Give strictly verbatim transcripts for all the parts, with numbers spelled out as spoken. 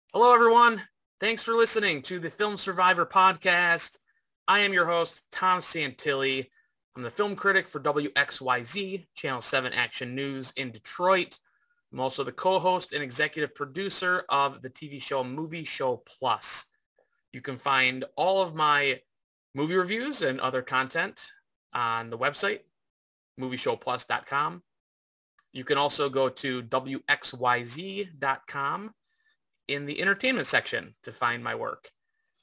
Hello, everyone. Thanks for listening to the Film Survivor podcast. I am your host, Tom Santilli. I'm the film critic for W X Y Z, Channel seven Action News in Detroit. I'm also the co-host and executive producer of the T V show Movie Show Plus. You can find all of my movie reviews and other content on the website, movie show plus dot com. You can also go to W X Y Z dot com in the entertainment section to find my work.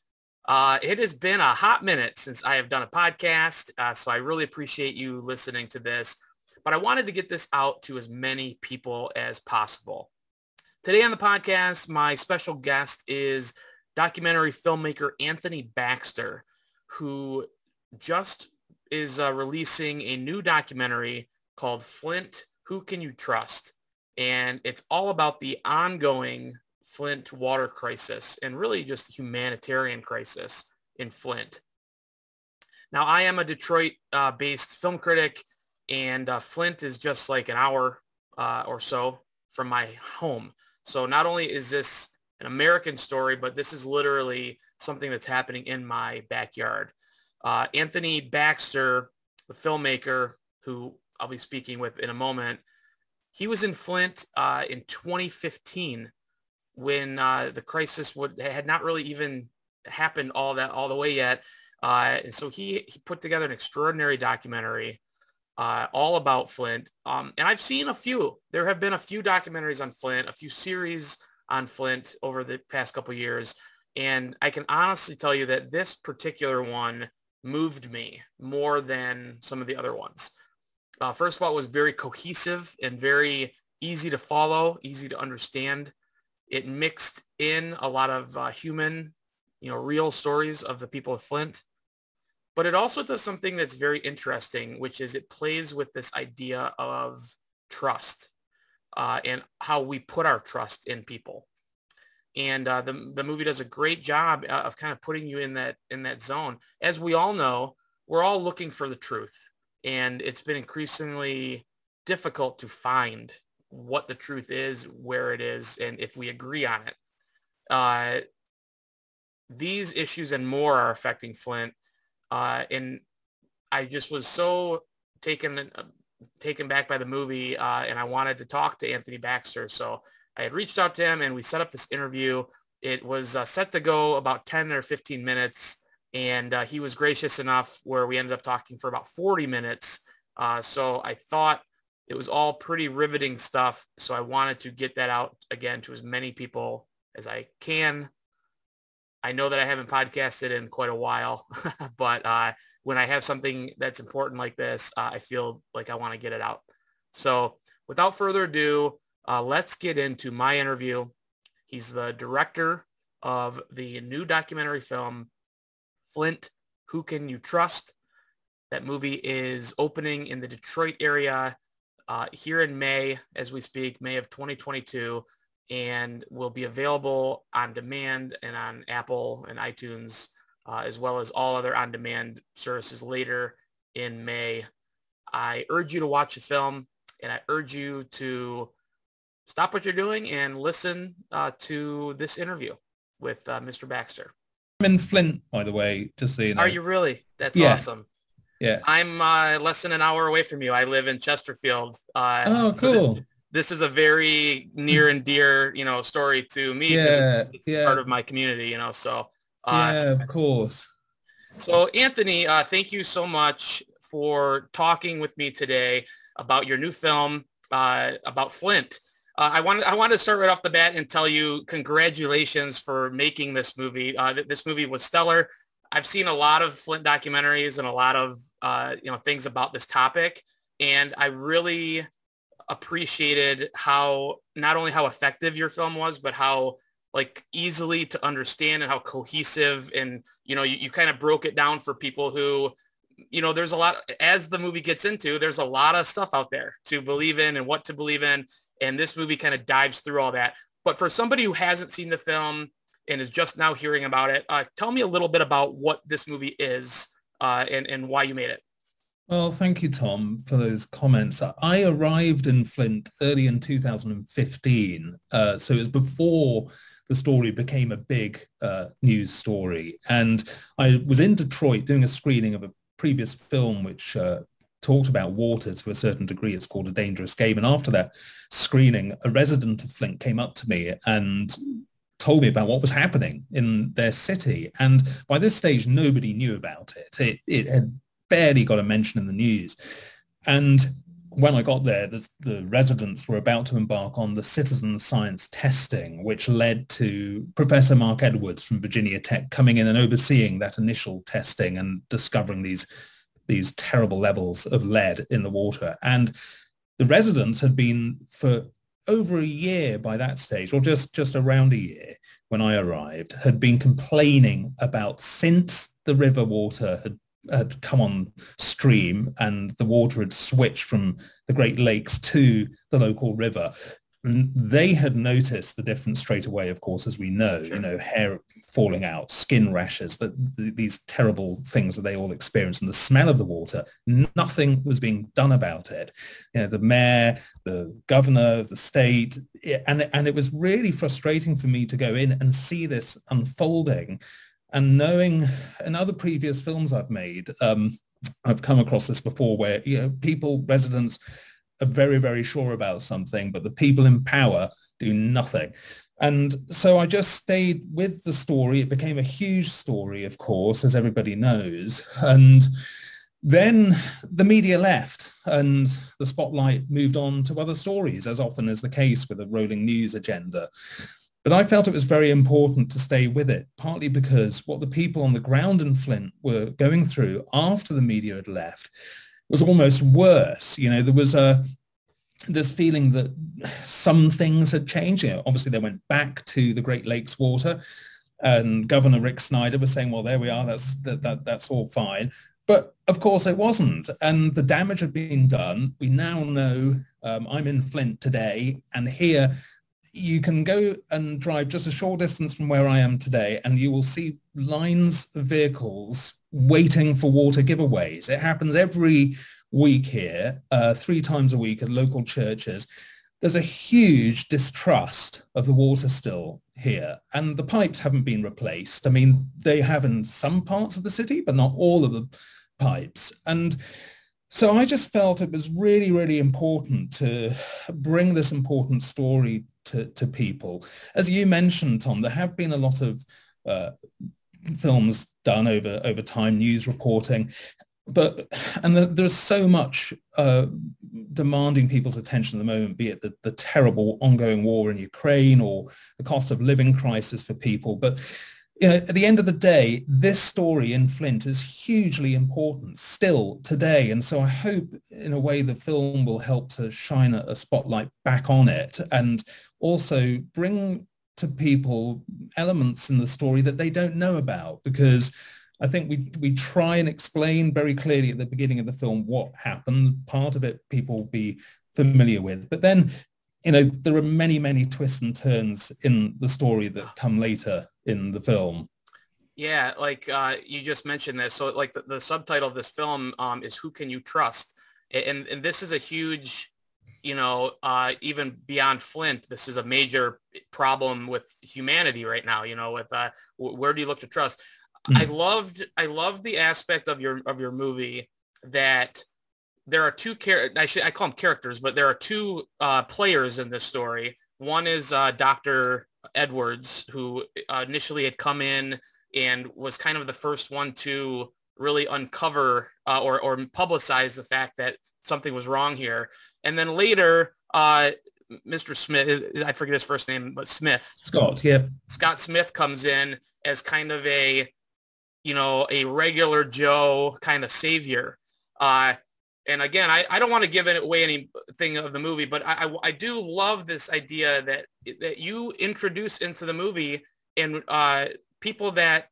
Uh, it has been a hot minute since I have done a podcast, uh, so I really appreciate you listening to this, but I wanted to get this out to as many people as possible. Today on the podcast, my special guest is documentary filmmaker Anthony Baxter, who just is uh, releasing a new documentary called Flint, Who Can You Trust? And it's all about the ongoing Flint water crisis and really just humanitarian crisis in Flint. Now, I am a Detroit-based uh, film critic, and uh, Flint is just like an hour uh, or so from my home. So not only is this an American story, but this is literally something that's happening in my backyard. Uh, Anthony Baxter, the filmmaker who I'll be speaking with in a moment, he was in Flint uh, in twenty fifteen when uh, the crisis would had not really even happened all that all the way yet. Uh, and so he, he put together an extraordinary documentary uh, all about Flint. Um, and I've seen a few. There have been a few documentaries on Flint, a few series on Flint over the past couple of years. And I can honestly tell you that this particular one moved me more than some of the other ones. Uh, first of all, it was very cohesive and very easy to follow, easy to understand. It mixed in a lot of uh, human, you know, real stories of the people of Flint. But it also does something that's very interesting, which is it plays with this idea of trust uh, and how we put our trust in people. And uh, the, the movie does a great job of kind of putting you in that in that zone. As we all know, we're all looking for the truth. And it's been increasingly difficult to find what the truth is, where it is, and if we agree on it. Uh, these issues and more are affecting Flint. Uh, and I just was so taken uh, taken back by the movie, uh, and I wanted to talk to Anthony Baxter. So I had reached out to him, and we set up this interview. It was uh, set to go about ten or fifteen minutes, and uh, he was gracious enough where we ended up talking for about forty minutes. Uh, so I thought it was all pretty riveting stuff. So I wanted to get that out again to as many people as I can. I know that I haven't podcasted in quite a while, but uh, when I have something that's important like this, uh, I feel like I want to get it out. So without further ado, uh, let's get into my interview. He's the director of the new documentary film, Flint, Who Can You Trust? That movie is opening in the Detroit area uh, here in May, as we speak, May of twenty twenty-two, and will be available on demand and on Apple and iTunes, uh, as well as all other on-demand services later in May. I urge you to watch the film, and I urge you to stop what you're doing and listen uh, to this interview with uh, Mister Baxter. I'm in Flint, by the way, just so you know. Are you really? That's Yeah. awesome. Yeah. I'm uh, less than an hour away from you. I live in Chesterfield. Uh, oh, so cool. this, this is a very near and dear, you know, story to me because yeah, it's, it's yeah. part of my community, you know. So uh, yeah, of course. So Anthony, uh, thank you so much for talking with me today about your new film uh, about Flint. Uh, I want I want to start right off the bat and tell you congratulations for making this movie. Uh, this movie was stellar. I've seen a lot of Flint documentaries and a lot of uh, you know things about this topic, and I really appreciated how not only how effective your film was, but how like easily to understand and how cohesive, and you know you, you kind of broke it down for people who you know there's a lot, as the movie gets into, there's a lot of stuff out there to believe in and what to believe in, and this movie kind of dives through all that. But for somebody who hasn't seen the film and is just now hearing about it, uh, tell me a little bit about what this movie is uh, and, and why you made it. Well, thank you, Tom, for those comments. I arrived in Flint early in two thousand fifteen, uh, so it was before the story became a big uh, news story. And I was in Detroit doing a screening of a previous film which uh, talked about water to a certain degree. It's called A Dangerous Game. And after that screening, a resident of Flint came up to me and told me about what was happening in their city. And by this stage, nobody knew about it. It, it had barely got a mention in the news. And when I got there, the, the residents were about to embark on the citizen science testing, which led to Professor Mark Edwards from Virginia Tech coming in and overseeing that initial testing and discovering these, these terrible levels of lead in the water. And the residents had been for over a year by that stage, or just, just around a year when I arrived, had been complaining about, since the river water had had come on stream and the water had switched from the Great Lakes to the local river, they had noticed the difference straight away, of course, as we know, sure. you know, hair falling out, skin rashes, that the, these terrible things that they all experience, and the smell of the water. Nothing was being done about it. You know, the mayor, the governor of the state, and, and it was really frustrating for me to go in and see this unfolding. And knowing in other previous films I've made, um, I've come across this before where, you know, people, residents are very, very sure about something, but the people in power do nothing. And so I just stayed with the story. It became a huge story, of course, as everybody knows. And then the media left and the spotlight moved on to other stories, as often is the case with a rolling news agenda. But I felt it was very important to stay with it, partly because what the people on the ground in Flint were going through after the media had left was almost worse. You know, there was a this feeling that some things had changed. You know, obviously, they went back to the Great Lakes water, and Governor Rick Snyder was saying, well, there we are, that's, that, that, that's all fine. But of course, it wasn't. And the damage had been done. We now know, um, I'm in Flint today, and here, you can go and drive just a short distance from where I am today, and you will see lines of vehicles waiting for water giveaways. It happens every week here, uh, three times a week at local churches. There's a huge distrust of the water still here, and the pipes haven't been replaced. I mean, they have in some parts of the city, but not all of the pipes. And so I just felt it was really, really important to bring this important story to, to people. As you mentioned, Tom, there have been a lot of uh, films done over, over time, news reporting, but and the, there's so much uh, demanding people's attention at the moment, be it the, the terrible ongoing war in Ukraine or the cost of living crisis for people. But you know, at the end of the day, this story in Flint is hugely important still today. And so I hope in a way the film will help to shine a, a spotlight back on it and also bring to people elements in the story that they don't know about, because I think we we try and explain very clearly at the beginning of the film what happened. Part of it people will be familiar with, but then, you know, there are many, many twists and turns in the story that come later in the film. Yeah, like uh, you just mentioned this. So like the, the subtitle of this film um, is Who Can You Trust? And, and this is a huge, you know, uh, even beyond Flint, this is a major problem with humanity right now, you know, with uh, where do you look to trust? Mm. I loved, I loved the aspect of your, of your movie that there are two char- I should I call them characters, but there are two uh, players in this story. One is uh, Doctor Edwards, who uh, initially had come in and was kind of the first one to really uncover uh, or, or publicize the fact that something was wrong here. And then later, uh, Mister Smith, I forget his first name, but Smith. Scott, yeah. Scott Smith comes in as kind of a, you know, a regular Joe kind of savior. Uh, and again, I, I don't want to give away anything of the movie, but I, I, I do love this idea that that you introduce into the movie and uh, people that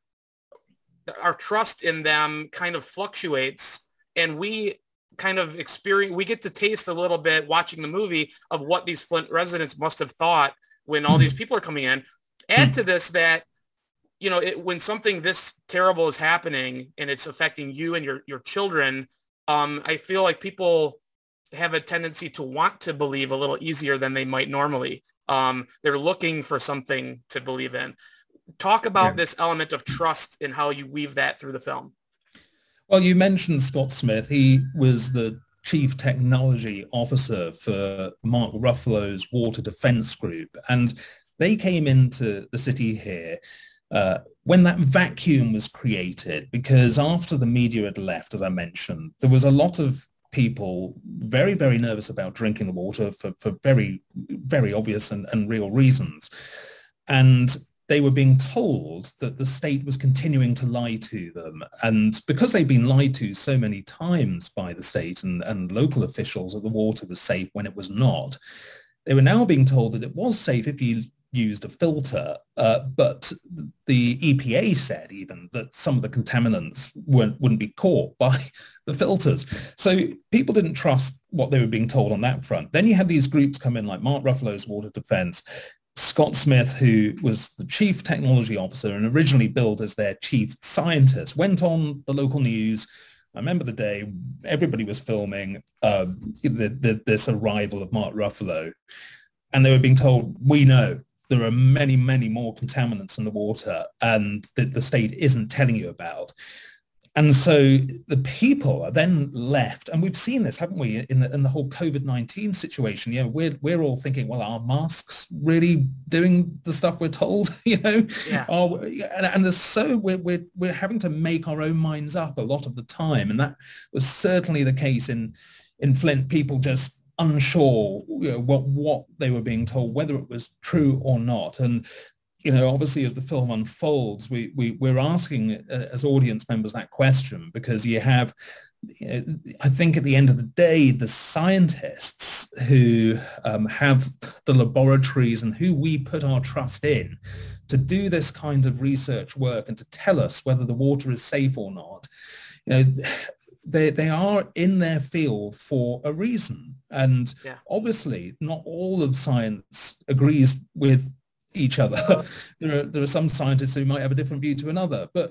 our trust in them kind of fluctuates, and we kind of experience, we get to taste a little bit watching the movie of what these Flint residents must have thought when all these people are coming in. Add to this that, you know, it, when something this terrible is happening and it's affecting you and your, your children, um, I feel like people have a tendency to want to believe a little easier than they might normally. Um, they're looking for something to believe in. Talk about Yeah. this element of trust and how you weave that through the film. Well, you mentioned Scott Smith. He was the chief technology officer for Mark Ruffalo's Water Defense Group. And they came into the city here uh, when that vacuum was created, because after the media had left, as I mentioned, there was a lot of people very, very nervous about drinking the water for, for very, very obvious and, and real reasons. And they were being told that the state was continuing to lie to them. And because they'd been lied to so many times by the state and, and local officials that the water was safe when it was not, they were now being told that it was safe if you used a filter. Uh, but the E P A said even that some of the contaminants weren't, wouldn't be caught by the filters. So people didn't trust what they were being told on that front. Then you had these groups come in like Mark Ruffalo's Water Defense, Scott Smith, who was the chief technology officer and originally billed as their chief scientist, went on the local news. I remember the day everybody was filming uh, the, the, this arrival of Mark Ruffalo, and they were being told, we know there are many, many more contaminants in the water and that the state isn't telling you about. And so the people are then left, and we've seen this, haven't we, in the, in the whole COVID nineteen situation. You know, we're, we're all thinking, well, are masks really doing the stuff we're told? You know, Yeah. Are we, and, and there's so we're, we're, we're having to make our own minds up a lot of the time. And that was certainly the case in, in Flint. People just unsure, you know, what, what they were being told, whether it was true or not. And you know, obviously, as the film unfolds, we, we, we're asking uh, as audience members that question, because you have, you know, I think at the end of the day, the scientists who um, have the laboratories and who we put our trust in to do this kind of research work and to tell us whether the water is safe or not, you know, they, they are in their field for a reason. And yeah. Obviously, not all of science agrees with each other. There are there are some scientists who might have a different view to another, but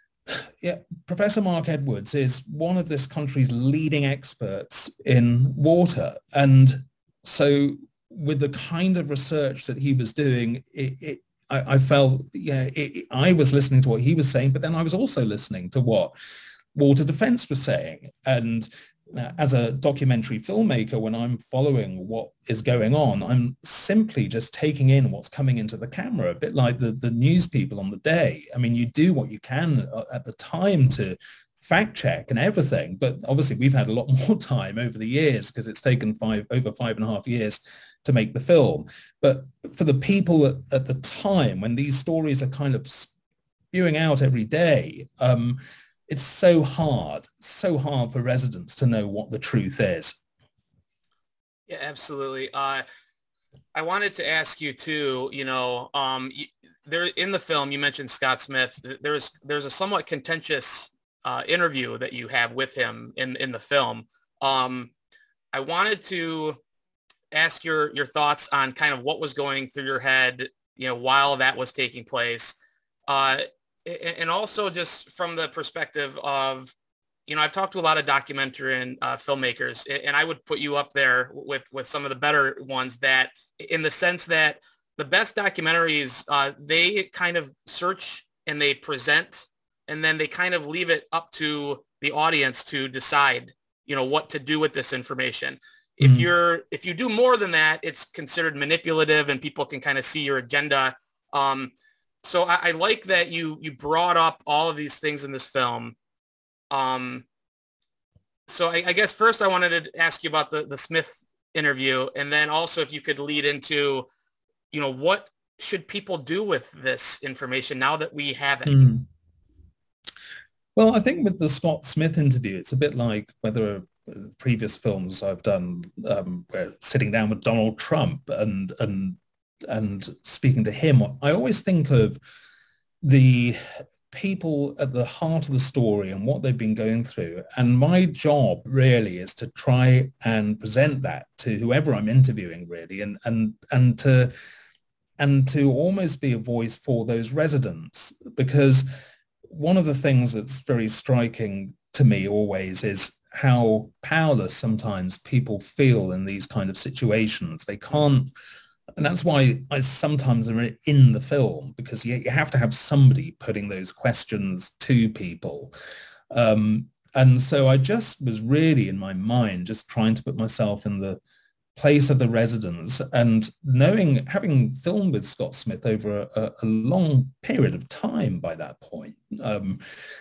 yeah, Professor Mark Edwards is one of this country's leading experts in water, and so with the kind of research that he was doing, it, it I, I felt yeah, it, I was listening to what he was saying, but then I was also listening to what Water Defense was saying, and Now, as a documentary filmmaker, when I'm following what is going on, I'm simply just taking in what's coming into the camera, a bit like the, the news people on the day. I mean, you do what you can at the time to fact check and everything, but obviously we've had a lot more time over the years because it's taken five over five and a half years to make the film. But for the people at, at the time, when these stories are kind of spewing out every day, um, it's so hard, so hard for residents to know what the truth is. Yeah, absolutely. Uh, I wanted to ask you too, you know, um, there in the film, you mentioned Scott Smith. There's there's a somewhat contentious uh, interview that you have with him in, in the film. Um, I wanted to ask your, your thoughts on kind of what was going through your head, you know, while that was taking place. Uh, And also just from the perspective of, you know, I've talked to a lot of documentary and uh, filmmakers, and I would put you up there with, with some of the better ones, that in the sense that the best documentaries, uh, they kind of search and they present, and then they kind of leave it up to the audience to decide, you know, what to do with this information. Mm-hmm. If you're, if you do more than that, it's considered manipulative and people can kind of see your agenda. Um, So I, I like that you you brought up all of these things in this film. Um, so I, I guess first I wanted to ask you about the, the Smith interview, and then also if you could lead into, you know, what should people do with this information now that we have it? Mm. Well, I think with the Scott Smith interview, it's a bit like whether previous films I've done um, where sitting down with Donald Trump and and and speaking to him, I always think of the people at the heart of the story and what they've been going through. And my job really is to try and present that to whoever I'm interviewing, really, and and and to and to almost be a voice for those residents. Because one of the things that's very striking to me always is how powerless sometimes people feel in these kind of situations. They can't And that's why I sometimes am in the film, because you, you have to have somebody putting those questions to people. Um, and so I just was really in my mind, just trying to put myself in the place of the residents, and knowing, having filmed with Scott Smith over a, a long period of time by that point, um,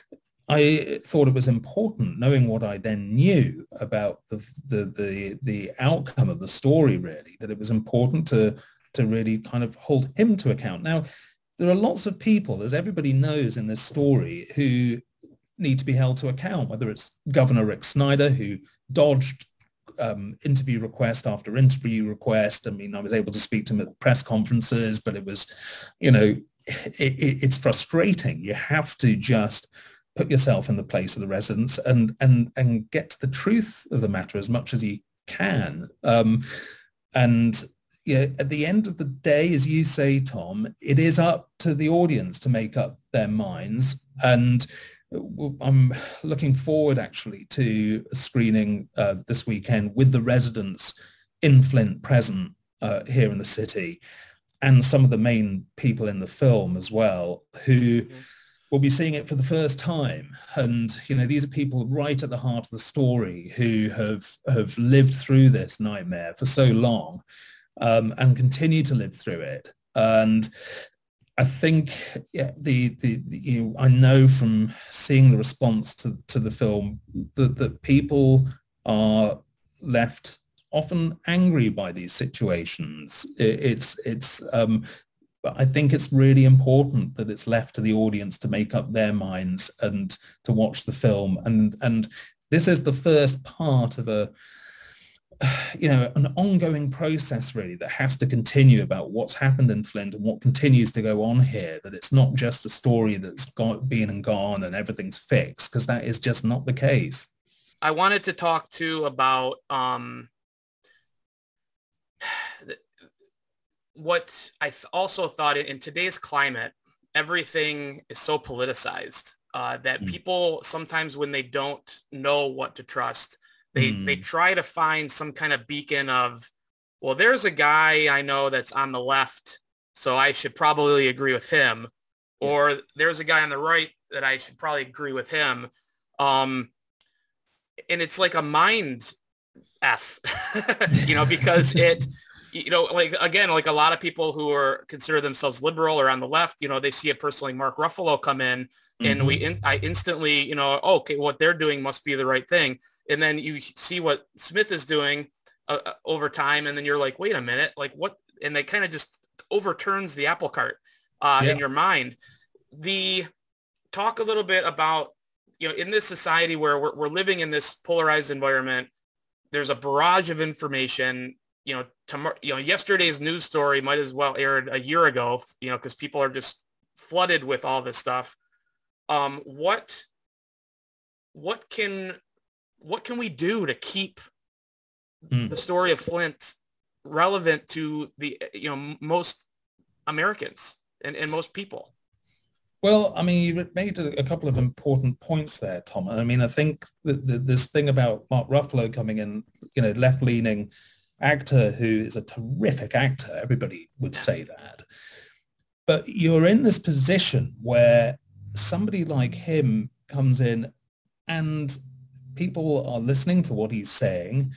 I thought it was important, knowing what I then knew about the, the the the outcome of the story, really, that it was important to to really kind of hold him to account. Now, there are lots of people, as everybody knows in this story, who need to be held to account, whether it's Governor Rick Snyder, who dodged um, interview request after interview request. I mean, I was able to speak to him at press conferences, but it was, you know, it, it, it's frustrating. You have to just put yourself in the place of the residents and and and get to the truth of the matter as much as you can. Um, and yeah, at the end of the day, as you say, Tom, it is up to the audience to make up their minds. And I'm looking forward actually to a screening uh, this weekend with the residents in Flint present uh, here in the city, and some of the main people in the film as well, who mm-hmm. will be seeing it for the first time. And, you know, these are people right at the heart of the story who have, have lived through this nightmare for so long, um, and continue to live through it. And I think yeah, the, the, the you know, I know from seeing the response to, to the film that, that people are left often angry by these situations. It, it's, it's, um, but I think it's really important that it's left to the audience to make up their minds and to watch the film. And, and this is the first part of a, you know, an ongoing process really that has to continue about what's happened in Flint and what continues to go on here, that it's not just a story that's got, been and gone and everything's fixed, because that is just not the case. I wanted to talk too about um, what I th- also thought in, in today's climate, everything is so politicized uh, that mm. people sometimes when they don't know what to trust, They mm. they try to find some kind of beacon of, well, there's a guy I know that's on the left, so I should probably agree with him. Yeah. Or there's a guy on the right that I should probably agree with him. Um, and it's like a mind F, you know, because it, you know, like, again, like a lot of people who are consider themselves liberal or on the left, you know, they see a person like Mark Ruffalo come in and mm-hmm. we, in, I instantly, you know, oh, okay, what they're doing must be the right thing. And then you see what Smith is doing uh, over time. And then you're like, wait a minute, like what? And they kind of just overturns the apple cart uh, yeah. in your mind. The talk a little bit about, you know, in this society where we're, we're living in this polarized environment, there's a barrage of information, you know, tomorrow, you know, yesterday's news story might as well aired a year ago, you know, because people are just flooded with all this stuff. Um, what, what can, what can we do to keep mm. the story of Flint relevant to the, you know, most Americans and, and most people? Well, I mean, you made a, a couple of important points there, Tom. I mean, I think that the, this thing about Mark Ruffalo coming in, you know, left-leaning actor who is a terrific actor, everybody would say that. But you're in this position where somebody like him comes in and people are listening to what he's saying.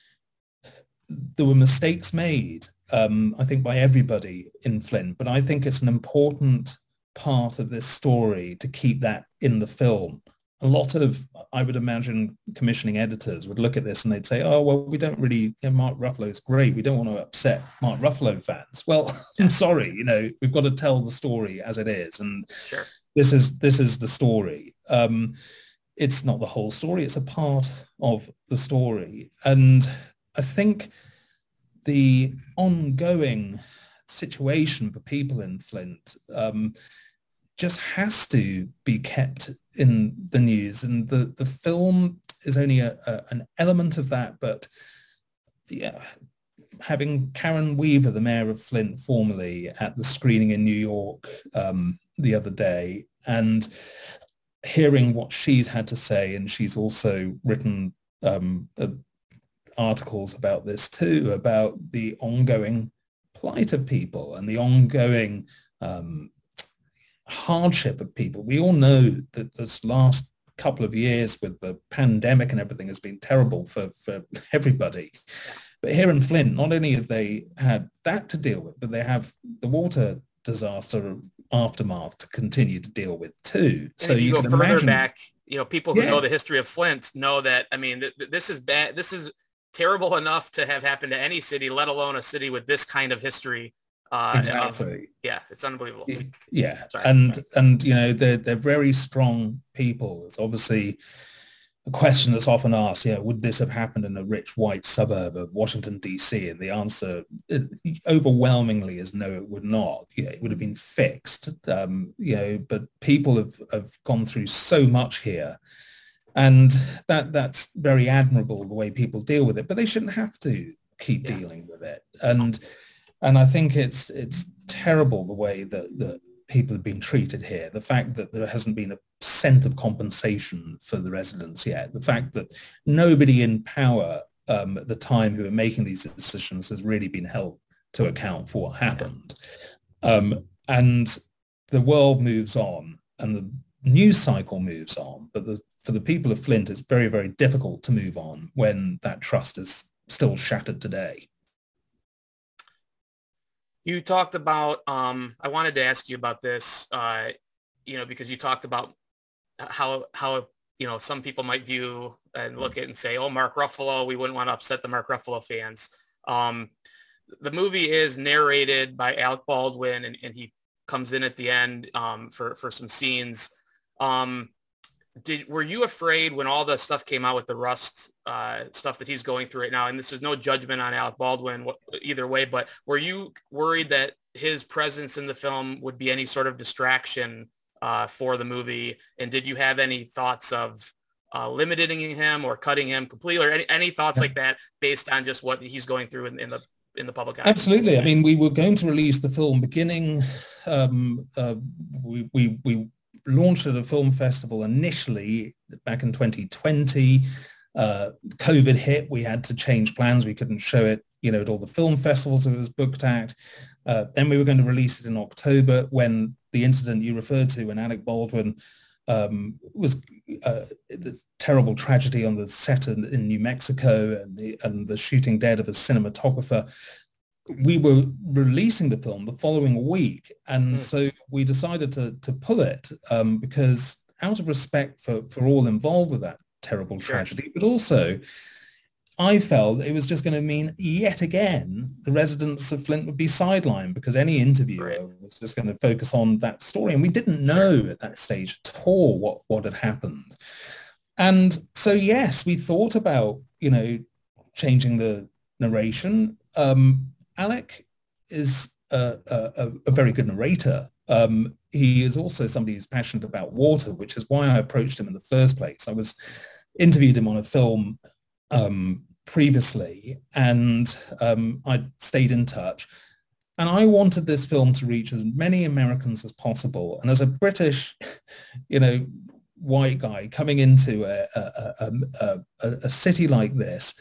There were mistakes made, um, I think, by everybody in Flint, but I think it's an important part of this story to keep that in the film. A lot of, I would imagine, commissioning editors would look at this and they'd say, oh, well, we don't really, you know, Mark Ruffalo's great. We don't want to upset Mark Ruffalo fans. Well, I'm sorry, you know, we've got to tell the story as it is. And sure. this is this is the story. Um, it's not the whole story. It's a part of the story. And I think the ongoing situation for people in Flint um, just has to be kept in the news. And the, the film is only a, a, an element of that. But yeah, having Karen Weaver, the mayor of Flint, formerly at the screening in New York um, the other day, and hearing what she's had to say, and she's also written um, uh, articles about this too, about the ongoing plight of people and the ongoing um, hardship of people. We all know that this last couple of years with the pandemic and everything has been terrible for, for everybody. But here in Flint, not only have they had that to deal with, but they have the water disaster aftermath to continue to deal with too. And so if you, you go can further imagine, back, you know, people who yeah. know the history of Flint know that, I mean, th- th- this is bad. This is terrible enough to have happened to any city, let alone a city with this kind of history. Uh, exactly. Of, yeah, it's unbelievable. Yeah. Sorry. And, and, you know, they're, they're very strong people. It's obviously a question that's often asked, yeah, would this have happened in a rich white suburb of Washington, D C? And the answer it, overwhelmingly is no, it would not. You know, it would have been fixed, um, you know, but people have, have gone through so much here. And that that's very admirable, the way people deal with it, but they shouldn't have to keep yeah. dealing with it. And and I think it's it's terrible the way that, that people have been treated here. The fact that there hasn't been a cent of compensation for the residents yet. The fact that nobody in power um, at the time who are making these decisions has really been held to account for what happened. Um, and the world moves on and the news cycle moves on, but the, for the people of Flint, it's very, very difficult to move on when that trust is still shattered today. You talked about, um, I wanted to ask you about this, uh, you know, because you talked about how, how, you know, some people might view and look at and say, oh, Mark Ruffalo, we wouldn't want to upset the Mark Ruffalo fans. Um, the movie is narrated by Alec Baldwin, and, and he comes in at the end um, for, for some scenes. Um, did, were you afraid when all the stuff came out with the Rust uh, stuff that he's going through right now? And this is no judgment on Alec Baldwin either way, but were you worried that his presence in the film would be any sort of distraction uh, for the movie? And did you have any thoughts of uh, limiting him or cutting him completely, or any, any thoughts like that based on just what he's going through in, in the in the public eye? Absolutely. I mean, we were going to release the film beginning. Um, uh, we we we. launched at a film festival initially back in twenty twenty. Uh, COVID hit. We had to change plans. We couldn't show it, you know, at all the film festivals it was booked at. Uh, then we were going to release it in October when the incident you referred to, when Alec Baldwin um, was uh, the terrible tragedy on the set in, in New Mexico and the, and the shooting dead of a cinematographer. We were releasing the film the following week, and mm. so we decided to to pull it um, because out of respect for, for all involved with that terrible sure. tragedy, but also I felt it was just going to mean yet again the residents of Flint would be sidelined because any interviewer right. was just going to focus on that story, and we didn't know at that stage at all what, what had happened. And so, yes, we thought about, you know, changing the narration. Um, Alec is a, a, a very good narrator. Um, he is also somebody who's passionate about water, which is why I approached him in the first place. I was interviewed him on a film um, previously, and um, I stayed in touch. And I wanted this film to reach as many Americans as possible. And as a British, you know, white guy coming into a, a, a, a, a city like this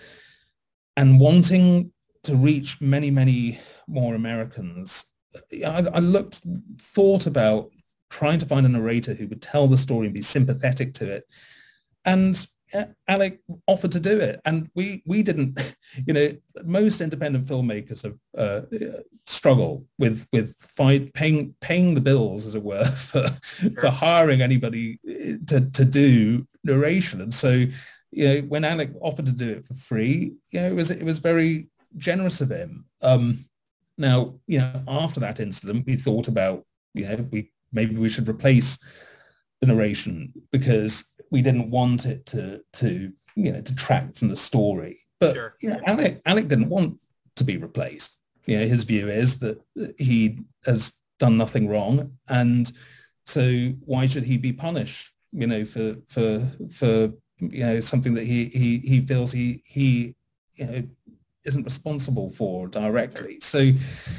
and wanting to reach many, many more Americans, I, I looked, thought about trying to find a narrator who would tell the story and be sympathetic to it. And Alec offered to do it. And we we didn't, you know, most independent filmmakers have, uh, struggle with with fight, paying paying the bills, as it were, for sure. for hiring anybody to, to do narration. And so, you know, when Alec offered to do it for free, you know, it was it was very generous of him. Um, now, you know, after that incident, we thought about, you know, we maybe we should replace the narration because we didn't want it to, to you know, detract from the story. But sure. you know, Alec, Alec didn't want to be replaced. You know, his view is that he has done nothing wrong, and so why should he be punished? You know, for for for you know something that he he he feels he he you know isn't responsible for directly. So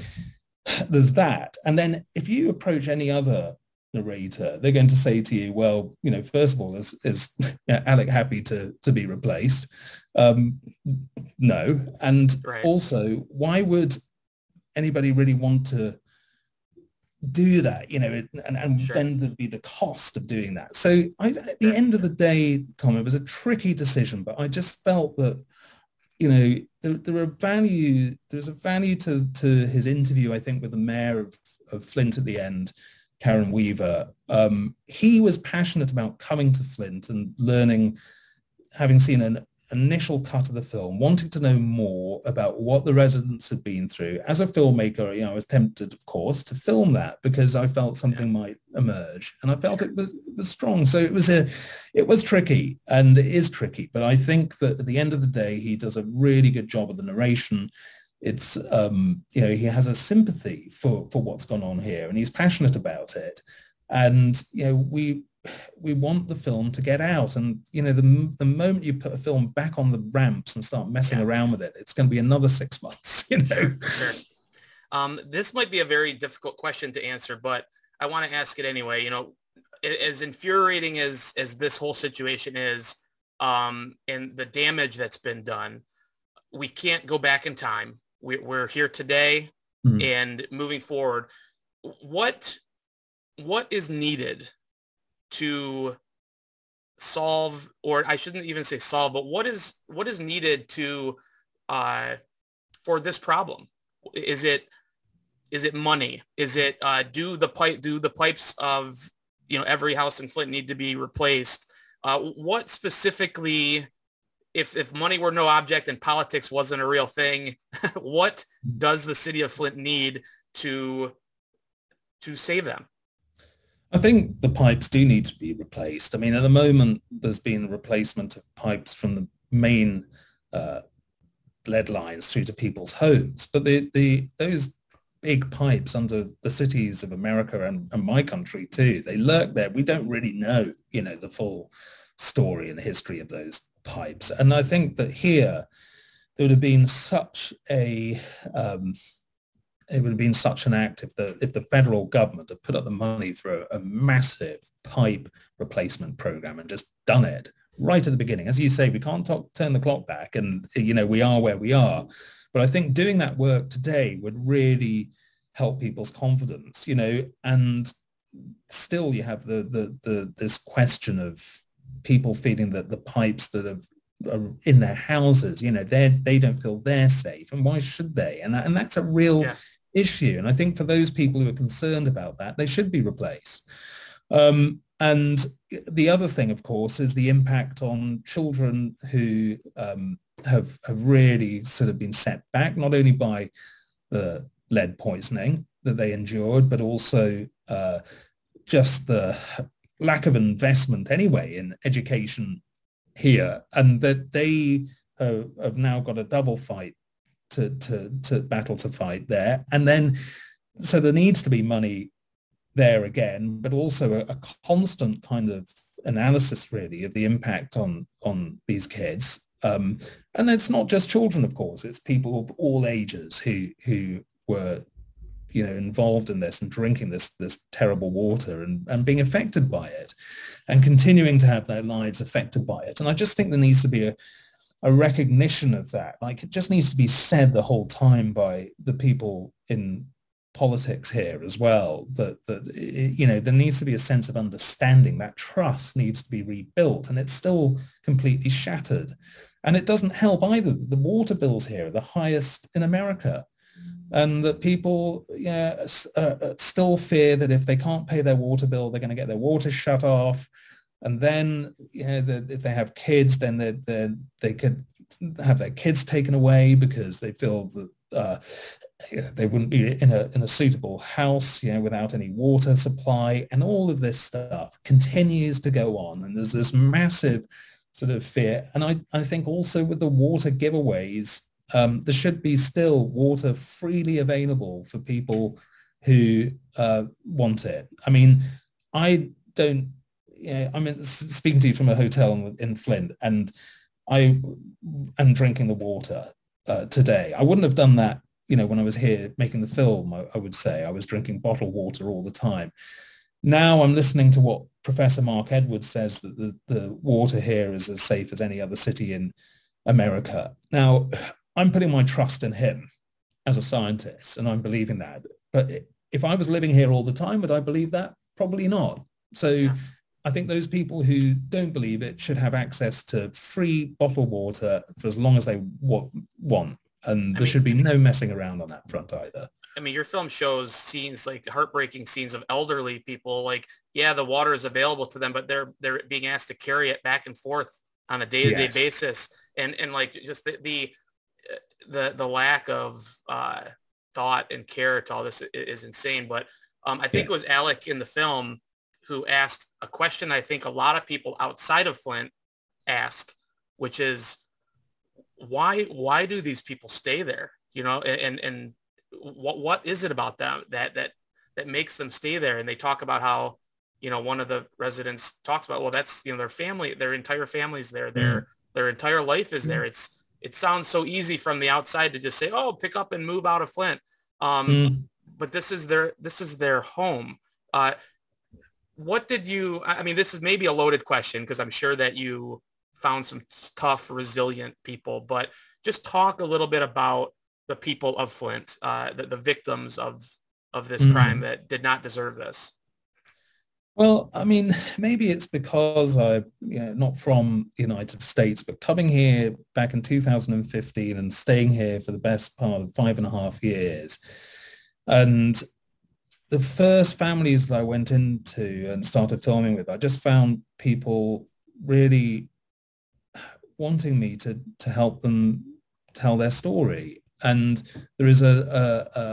there's that. And then if you approach any other narrator, they're going to say to you, well, you know, first of all, is, is Alec happy to, to be replaced? Um, no. And right. also, why would anybody really want to do that, you know, it, and, and Sure. then there'd be the cost of doing that. So I, at the end of the day, Tom, it was a tricky decision, but I just felt that, you know, there, there are value, there's a value to, to his interview, I think, with the mayor of, of Flint at the end, Karen Weaver. Um, he was passionate about coming to Flint and learning, having seen an initial cut of the film, wanting to know more about what the residents had been through. As a filmmaker, you know, I was tempted, of course, to film that because I felt something might emerge, and I felt it was, it was strong. So it was a, it was tricky, and it is tricky. But I think that at the end of the day, he does a really good job of the narration. It's, um, you know, he has a sympathy for for what's gone on here, and he's passionate about it. And you know, we. we want the film to get out, and you know, the the moment you put a film back on the ramps and start messing yeah. around with it, it's going to be another six months. You know, sure, sure. Um, this might be a very difficult question to answer, but I want to ask it anyway. You know, as infuriating as as this whole situation is, um, and the damage that's been done, we can't go back in time. We, we're here today, mm-hmm. and moving forward. What what is needed to solve, or I shouldn't even say solve, but what is what is needed to uh, for this problem? Is it is it money? Is it uh, do the pipe do the pipes of you know every house in Flint need to be replaced? Uh, what specifically, if if money were no object and politics wasn't a real thing, what does the city of Flint need to to save them? I think the pipes do need to be replaced. I mean, at the moment, there's been a replacement of pipes from the main uh, lead lines through to people's homes. But the, the those big pipes under the cities of America and, and my country too, they lurk there. We don't really know, you know, the full story and history of those pipes. And I think that here, there would have been such a... Um, it would have been such an act if the if the federal government had put up the money for a, a massive pipe replacement program and just done it right at the beginning. As you say, we can't talk, turn the clock back, and you know we are where we are. But I think doing that work today would really help people's confidence. You know, and still you have the the the this question of people feeling that the pipes that have are in their houses, you know, they they don't feel they're safe, and why should they? And and that's a real yeah. issue. And I think for those people who are concerned about that, they should be replaced. Um, and the other thing, of course, is the impact on children who um, have, have really sort of been set back, not only by the lead poisoning that they endured, but also uh, just the lack of investment anyway in education here, and that they uh, have now got a double fight to, to, to battle to fight there. And then, so there needs to be money there again, but also a, a constant kind of analysis really of the impact on, on these kids. Um, and it's not just children, of course, it's people of all ages who, who were, you know, involved in this and drinking this, this terrible water and, and being affected by it and continuing to have their lives affected by it. And I just think there needs to be a, a recognition of that. Like it just needs to be said the whole time by the people in politics here as well, that, that you know, there needs to be a sense of understanding. That trust needs to be rebuilt, and it's still completely shattered. And it doesn't help either. The water bills here are the highest in America, and that people yeah, uh, still fear that if they can't pay their water bill, they're going to get their water shut off. And then, you know, the, if they have kids, then they they they could have their kids taken away because they feel that uh, you know, they wouldn't be in a in a suitable house, you know, without any water supply, and all of this stuff continues to go on. And there's this massive sort of fear. And I I think also with the water giveaways, um, there should be still water freely available for people who uh, want it. I mean, I don't. Yeah, I mean, speaking to you from a hotel in, in Flint, and I am drinking the water uh, today. I wouldn't have done that, you know, when I was here making the film. I, I would say I was drinking bottled water all the time. Now I'm listening to what Professor Mark Edwards says, that the, the water here is as safe as any other city in America. Now, I'm putting my trust in him. as a scientist, and I'm believing that. But if I was living here all the time, would I believe that? Probably not. So Yeah. I think those people who don't believe it should have access to free bottled water for as long as they w- want. And I there mean, should be no messing around on that front either. I mean, your film shows scenes like heartbreaking scenes of elderly people. Like, yeah, the water is available to them, but they're they're being asked to carry it back and forth on a day-to-day Yes. basis, and and like just the the the, the lack of uh, thought and care to all this is insane. But um, I think Yeah. it was Alec in the film who asked a question I think a lot of people outside of Flint ask, which is why why do these people stay there? You know, and and what what is it about them that that that makes them stay there? And they talk about how, you know, one of the residents talks about, well, that's, you know, their family, their entire family's there, their Mm. their entire life is there. It's it sounds so easy from the outside to just say, oh, pick up and move out of Flint. Um, Mm. but this is their this is their home. Uh, what did you? I mean, this is maybe a loaded question because I'm sure that you found some tough, resilient people, but just talk a little bit about the people of Flint, uh, the, the victims of of this Mm. crime that did not deserve this. Well, I mean, maybe it's because I'm, you know, not from the United States, but coming here back in two thousand fifteen and staying here for the best part of five and a half years. And the first families that I went into and started filming with, I just found people really wanting me to to help them tell their story. And there is a, a,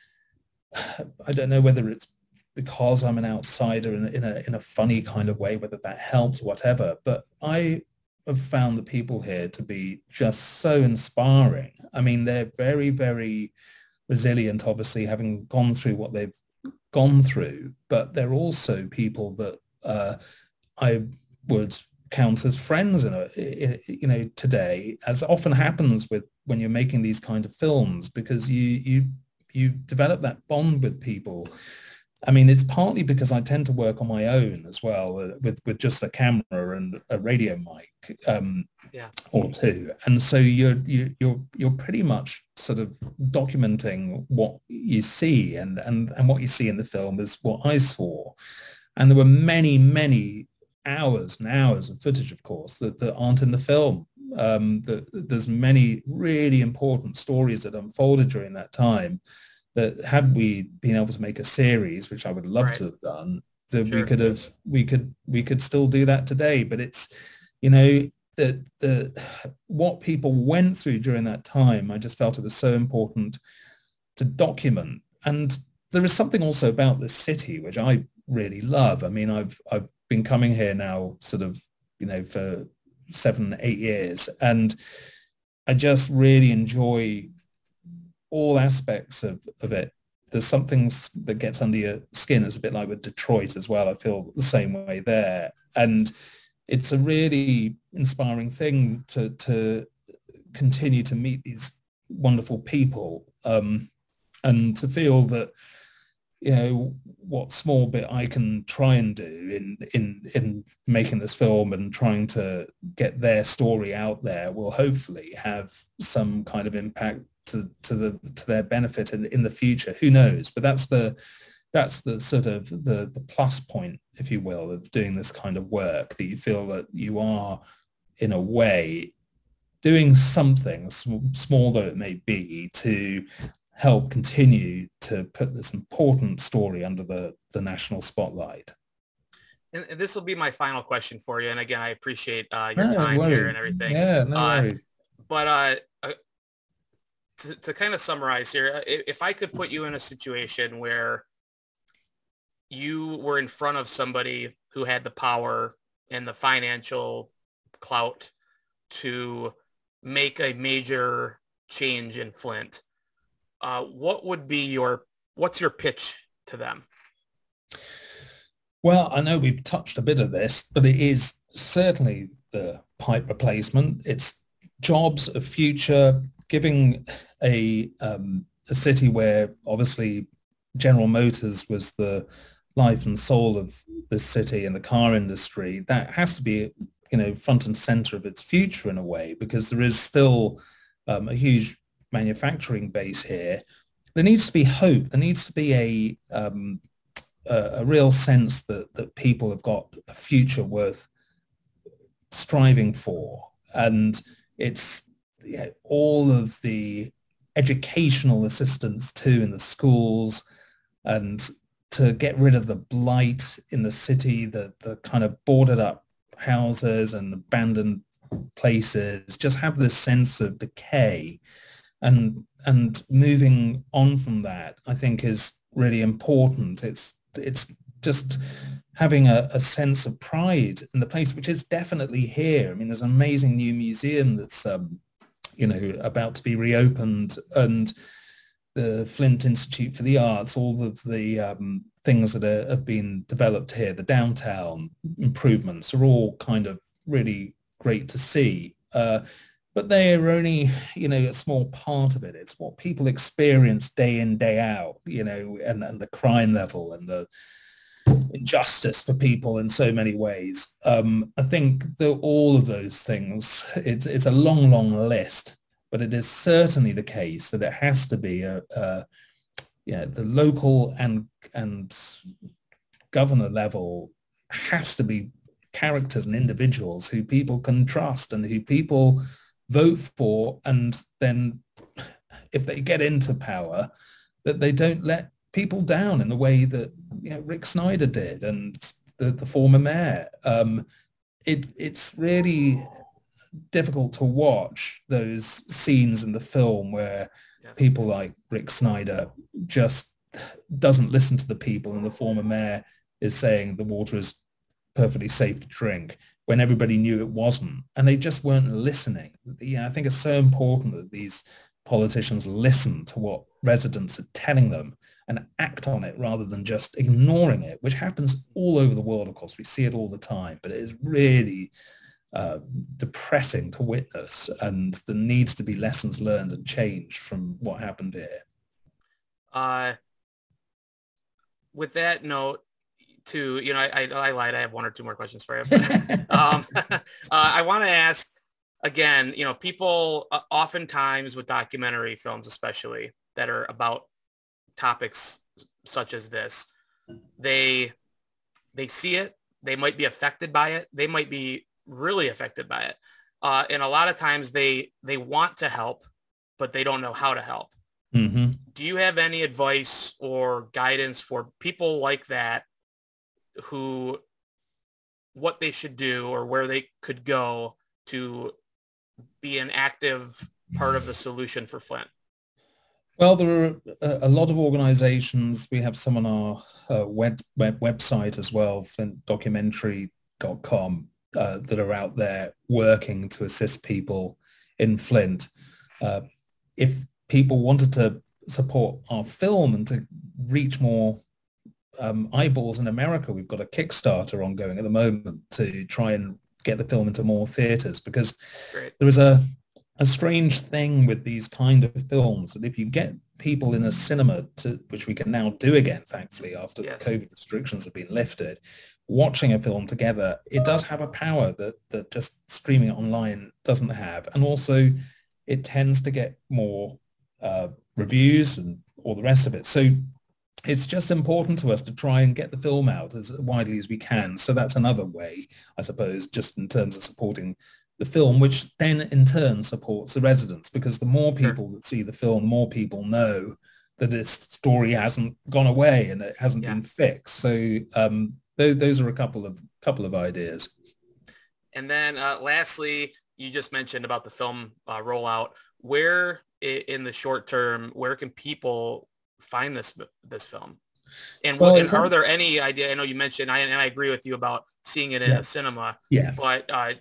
a I don't know whether it's because I'm an outsider in, in a in a funny kind of way, whether that helps, whatever. But I have found the people here to be just so inspiring. I mean, they're very, very resilient, obviously, having gone through what they've gone through, but they're also people that uh, I would count as friends in a, in, you know, today, as often happens with when you're making these kind of films, because you you you develop that bond with people. I mean, it's partly because I tend to work on my own as well, uh, with with just a camera and a radio mic, um, Yeah. or two, and so you're you, you're you're pretty much sort of documenting what you see, and and and what you see in the film is what I saw, and there were many many hours and hours of footage, of course, that, that aren't in the film. Um, the, there's many really important stories that unfolded during that time that had we been able to make a series, which I would love Right. to have done, that Sure. we could have, we could, we could still do that today. But it's, you know, the, the, what people went through during that time, I just felt it was so important to document. And there is something also about this city, which I really love. I mean, I've, I've been coming here now sort of, you know, for seven, eight years. And I just really enjoy all aspects of, of it. There's something that gets under your skin. It's a bit like with Detroit as well. I feel the same way there. And it's a really inspiring thing to, to continue to meet these wonderful people, um, and to feel that, you know, what small bit I can try and do in in in making this film and trying to get their story out there will hopefully have some kind of impact to to the to their benefit in, in the future. Who knows? But that's the that's the sort of the the plus point, if you will, of doing this kind of work, that you feel that you are in a way doing something, small though it may be, to help continue to put this important story under the, the national spotlight. And, and this will be my final question for you. And again, I appreciate uh, your No time worries. here and everything. Yeah, no uh, worries. But uh, uh, to, to kind of summarize here, if, if I could put you in a situation where you were in front of somebody who had the power and the financial clout to make a major change in Flint, uh, what would be your, what's your pitch to them? Well, I know we've touched a bit of this, but it is certainly the pipe replacement. It's jobs of future, giving a, um, a city where obviously General Motors was the life and soul of the city and the car industry. That has to be, you know, front and center of its future in a way, because there is still um, a huge manufacturing base here, there needs to be hope. There needs to be a um, a, a real sense that that people have got a future worth striving for, and it's yeah, all of the educational assistance too in the schools, and to get rid of the blight in the city, the the kind of boarded up houses and abandoned places, just have this sense of decay, and and moving on from that, I think, is really important. It's it's just having a, a sense of pride in the place, which is definitely here. I mean, there's an amazing new museum that's um, you know about to be reopened, and the Flint Institute for the Arts, all of the um, things that are, have been developed here, the downtown improvements are all kind of really great to see. Uh, but they are only, you know, a small part of it. It's what people experience day in, day out, you know, and, and the crime level and the injustice for people in so many ways. Um, I think that all of those things, it's, it's a long, long list, but it is certainly the case that it has to be a, a yeah, the local and and governor level has to be characters and individuals who people can trust and who people vote for, and then if they get into power, that they don't let people down in the way that, you know, Rick Snyder did and the, the former mayor. Um, it, it's really difficult to watch those scenes in the film where yes. people like Rick Snyder just doesn't listen to the people, and the former mayor is saying the water is perfectly safe to drink when everybody knew it wasn't, and they just weren't listening. Yeah, I think it's so important that these politicians listen to what residents are telling them and act on it rather than just ignoring it, which happens all over the world. Of course, we see it all the time, but it is really uh, depressing to witness, and there needs to be lessons learned and change from what happened here. Uh, with that note, to, you know, I, I, I lied. I have one or two more questions for you. But, um, uh, I want to ask, again, you know, people uh, oftentimes with documentary films, especially that are about topics such as this, they they see it, they might be affected by it, they might be really affected by it, uh, and a lot of times they they want to help, but they don't know how to help. Mm-hmm. Do you have any advice or guidance for people like that, who, what they should do or where they could go to be an active part of the solution for Flint? Well, there are a lot of organizations. We have some on our uh, web, web website as well, flint documentary dot com, uh, that are out there working to assist people in Flint. Uh, if people wanted to support our film and to reach more um, eyeballs in America, we've got a Kickstarter ongoing at the moment to try and get the film into more theaters, because Great. there is a a strange thing with these kind of films, that if you get people in a cinema, to which we can now do again, thankfully, after yes. the COVID restrictions have been lifted, watching a film together, it does have a power that, that just streaming it online doesn't have. And also it tends to get more uh, reviews and all the rest of it. So it's just important to us to try and get the film out as widely as we can. So that's another way, I suppose, just in terms of supporting the film, which then in turn supports the residents, because the more people that see the film, the more people know that this story hasn't gone away and it hasn't yeah. been fixed. So um, th- those are a couple of couple of ideas. And then uh, lastly, you just mentioned about the film uh, rollout. Where in the short term, where can people find this this film? And, well, and are there any idea? I know you mentioned, I, and I agree with you about seeing it in yeah. a cinema. Yeah. But uh,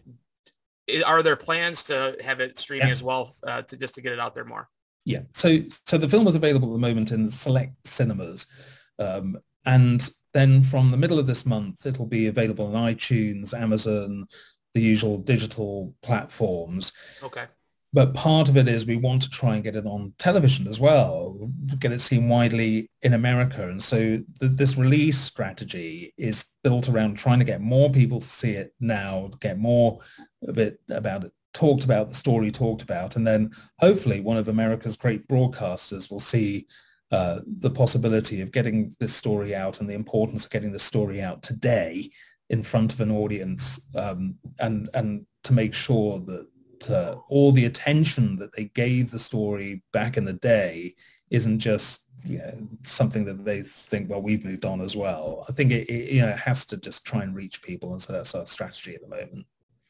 are there plans to have it streaming yeah. as well, uh, to just to get it out there more? Yeah. So so the film is available at the moment in select cinemas, um, and then from the middle of this month, it'll be available on iTunes, Amazon, the usual digital platforms. Okay. But part of it is we want to try and get it on television as well, get it seen widely in America. And so th- this release strategy is built around trying to get more people to see it now, get more of it about it talked about, the story talked about, and then hopefully one of America's great broadcasters will see uh, the possibility of getting this story out and the importance of getting the story out today in front of an audience, um, and and to make sure that uh, all the attention that they gave the story back in the day isn't just, you know, something that they think, well, we've moved on as well. I think it, it you know, it has to just try and reach people, and so that's our strategy at the moment.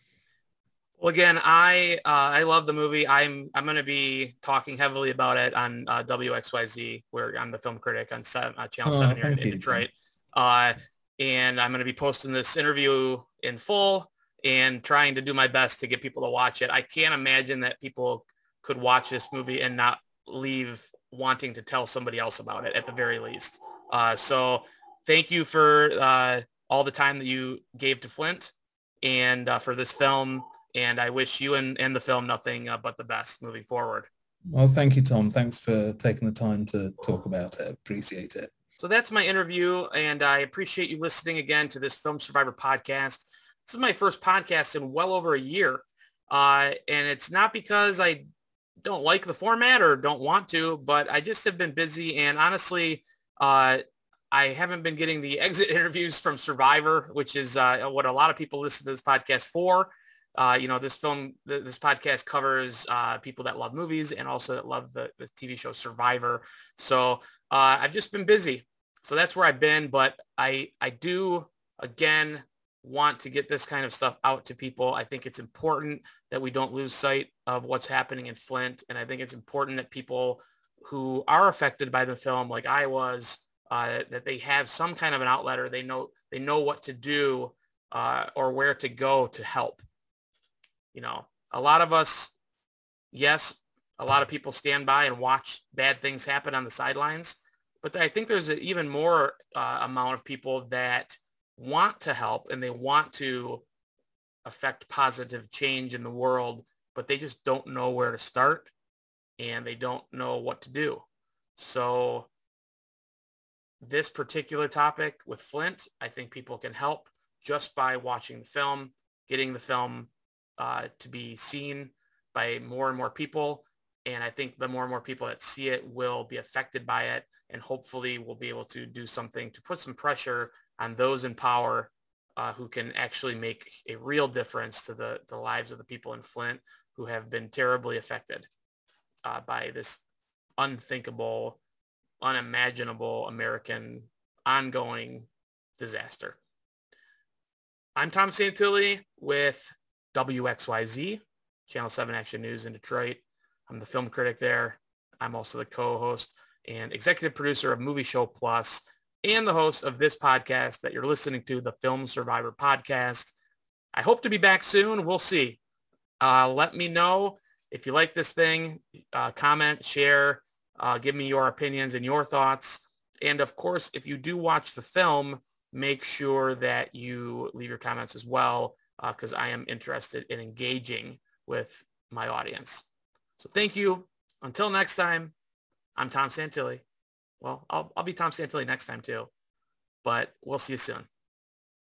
Well, again, I uh, I love the movie. I'm I'm going to be talking heavily about it on uh, W X Y Z, where I'm the film critic on seven, uh, Channel Oh, seven here in, thank in you. Detroit. Uh, and I'm going to be posting this interview in full and trying to do my best to get people to watch it. I can't imagine that people could watch this movie and not leave wanting to tell somebody else about it at the very least. Uh, so thank you for uh, all the time that you gave to Flint and uh, for this film. And I wish you and, and the film nothing uh, but the best moving forward. Well, thank you, Tom. Thanks for taking the time to talk about it. Appreciate it. So that's my interview, and I appreciate you listening again to this Film Survivor podcast. This is my first podcast in well over a year, uh, and it's not because I don't like the format or don't want to, but I just have been busy, and honestly, uh, I haven't been getting the exit interviews from Survivor, which is uh, what a lot of people listen to this podcast for. Uh, you know, this film, th- this podcast covers uh, people that love movies and also that love the, the T V show Survivor. So uh, I've just been busy. So that's where I've been. But I, I do, again, want to get this kind of stuff out to people. I think it's important that we don't lose sight of what's happening in Flint. And I think it's important that people who are affected by the film, like I was, uh, that they have some kind of an outlet, or they know, they know what to do uh, or where to go to help. You know, a lot of us, yes, a lot of people stand by and watch bad things happen on the sidelines. But I think there's an even more uh, amount of people that want to help and they want to affect positive change in the world, but they just don't know where to start and they don't know what to do. So this particular topic with Flint, I think people can help just by watching the film, getting the film Uh, to be seen by more and more people. And I think the more and more people that see it will be affected by it. And hopefully we'll be able to do something to put some pressure on those in power uh, who can actually make a real difference to the, the lives of the people in Flint who have been terribly affected uh, by this unthinkable, unimaginable American ongoing disaster. I'm Tom Santilli with W X Y Z, Channel seven Action News in Detroit. I'm the film critic there. I'm also the co-host and executive producer of Movie Show Plus and the host of this podcast that you're listening to, the Film Survivor podcast. I hope to be back soon. We'll see. Uh, let me know if you like this thing. Uh, comment, share, uh, give me your opinions and your thoughts. And of course, if you do watch the film, make sure that you leave your comments as well, because uh, I am interested in engaging with my audience. So thank you. Until next time, I'm Tom Santilli. Well, I'll, I'll be Tom Santilli next time too, but we'll see you soon.